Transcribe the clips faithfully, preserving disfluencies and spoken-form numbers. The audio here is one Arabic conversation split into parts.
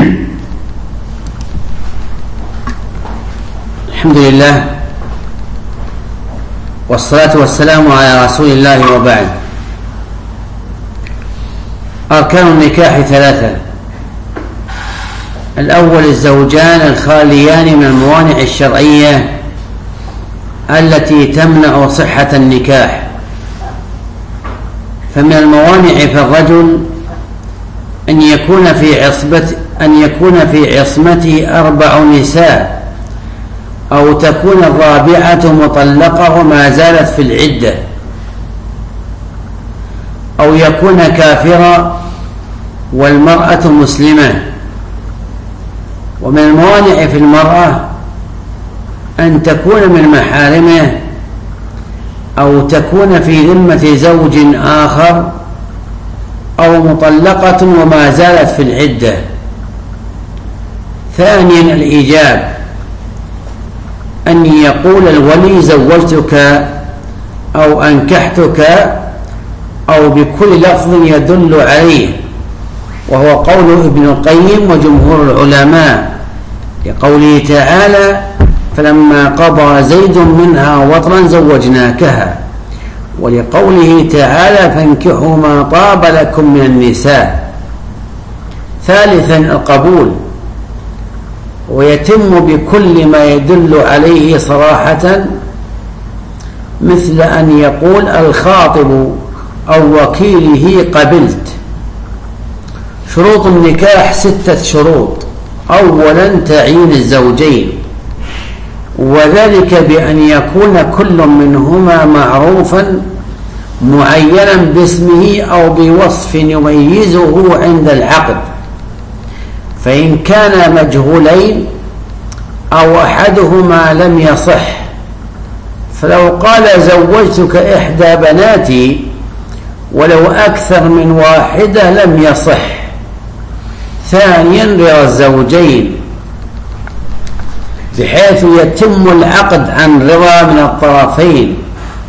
الحمد لله والصلاة والسلام على رسول الله، وبعد. أركان النكاح ثلاثة: الأول الزوجان الخاليان من الموانع الشرعية التي تمنع صحة النكاح. فمن الموانع في الرجل أن يكون في عصبة أن يكون في عصمته أربع نساء، أو تكون الرابعة مطلقة وما زالت في العدة، أو يكون كافرا والمرأة مسلمة. ومن الموانع في المرأة أن تكون من محارمه، أو تكون في ذمة زوج آخر، أو مطلقة وما زالت في العدة. ثانيا الإيجاب، أن يقول الولي زوجتك أو أنكحتك، أو بكل لفظ يدل عليه، وهو قول ابن القيم وجمهور العلماء، لقوله تعالى: فلما قضى زيد منها وطرا زوجناكها، ولقوله تعالى: فانكحوا ما طاب لكم من النساء. ثالثا القبول، ويتم بكل ما يدل عليه صراحة، مثل أن يقول الخاطب أو وكيله: قبلت. شروط النكاح ستة شروط. أولا تعيين الزوجين، وذلك بأن يكون كل منهما معروفا معينا باسمه أو بوصف يميزه عند العقد. فإن كان مجهولين أو أحدهما لم يصح، فلو قال زوجتك إحدى بناتي ولو أكثر من واحدة لم يصح. ثانيا رضا الزوجين، بحيث يتم العقد عن رضا من الطرفين،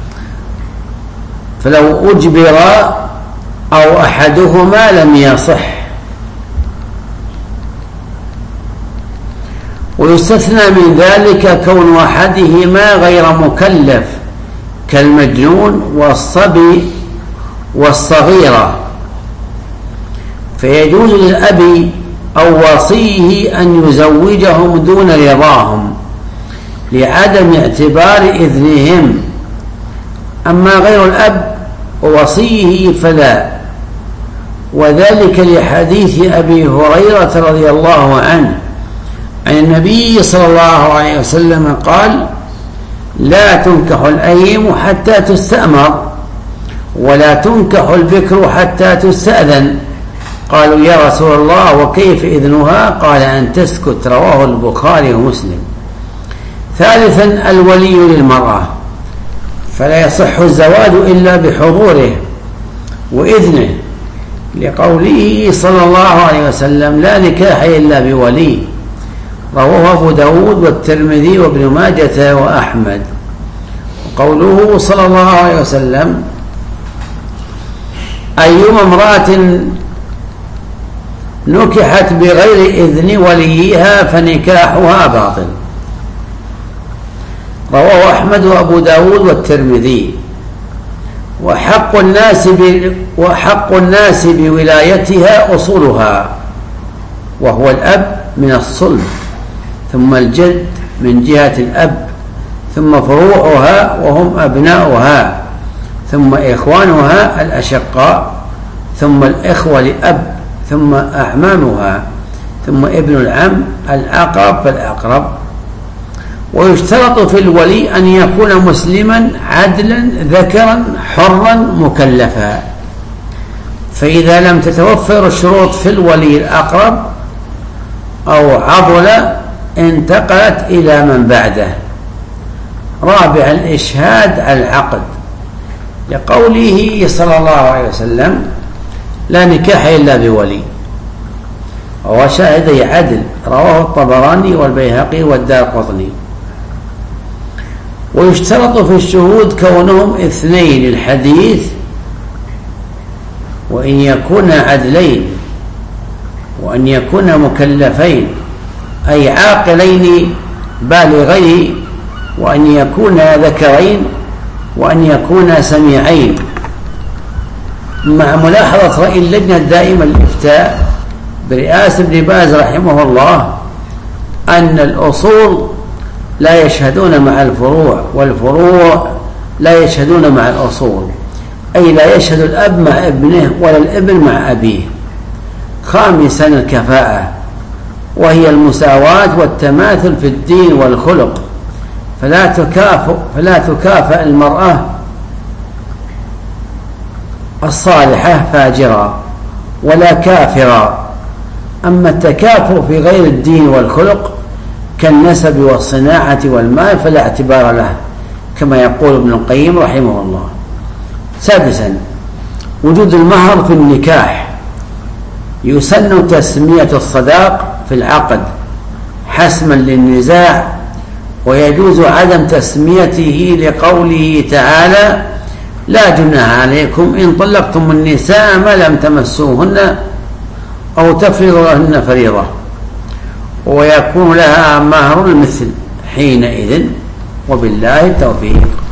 فلو أجبر أو أحدهما لم يصح. ويستثنى من ذلك كون أحدهما غير مكلف، كالمجنون والصبي والصغيرة، فيجوز للأب أو وصيه أن يزوجهم دون رضاهم لعدم اعتبار إذنهم. أما غير الأب ووصيه فلا، وذلك لحديث أبي هريرة رضي الله عنه عن النبي صلى الله عليه وسلم قال: لا تنكح الأيم حتى تستأمر، ولا تنكح البكر حتى تستأذن. قالوا: يا رسول الله وكيف إذنها؟ قال: أن تسكت. رواه البخاري ومسلم. ثالثا الولي للمرأة، فلا يصح الزواج إلا بحضوره وإذنه، لقوله صلى الله عليه وسلم: لا نكاح إلا بولي. رواه أبو داود والترمذي وابن ماجة وأحمد. وقوله صلى الله عليه وسلم: أيما امرأة نكحت بغير إذن وليها فنكاحها باطل. رواه أحمد وأبو داود والترمذي. وحق الناس ب... وحق الناس بولايتها أصولها، وهو الأب من الصلب، ثم الجد من جهة الأب، ثم فروعها وهم أبناؤها، ثم إخوانها الأشقاء، ثم الإخوة لأب، ثم أعمامها، ثم ابن العم الأقرب فالأقرب. ويشترط في الولي أن يكون مسلما عدلا ذكرا حرا مكلفا. فإذا لم تتوفر الشروط في الولي الأقرب أو عضل انتقلت إلى من بعده. رابعا الإشهاد على العقد، لقوله صلى الله عليه وسلم: لا نكاح إلا بولي، وهو شاهدي عدل. رواه الطبراني والبيهقي والدارقطني. ويشترط في الشهود كونهم اثنين الحديث، وإن يكون عدلين، وأن يكون مكلفين أي عاقلين بالغين، وأن يكون ذكرين، وأن يكون سميعين، مع ملاحظة رأي اللجنة الدائمة للإفتاء برئاسة ابن باز رحمه الله أن الأصول لا يشهدون مع الفروع، والفروع لا يشهدون مع الأصول، أي لا يشهد الأب مع ابنه ولا الابن مع أبيه. خامسا الكفاءة، وهي المساواة والتماثل في الدين والخلق، فلا تكافئ فلا تكافئ المرأة الصالحة فاجرة ولا كافرة. أما التكافؤ في غير الدين والخلق كالنسب والصناعة والمال فلا اعتبار له، كما يقول ابن القيم رحمه الله. سادسا وجود المهر في النكاح، يسن تسمية الصداق في العقد حسما للنزاع، ويجوز عدم تسميته لقوله تعالى: لا جناح عليكم إن طلقتم النساء ما لم تمسوهن أو تفرضوا لهن فريضة، ويكون لها مهر المثل حينئذ، وبالله التوفيق.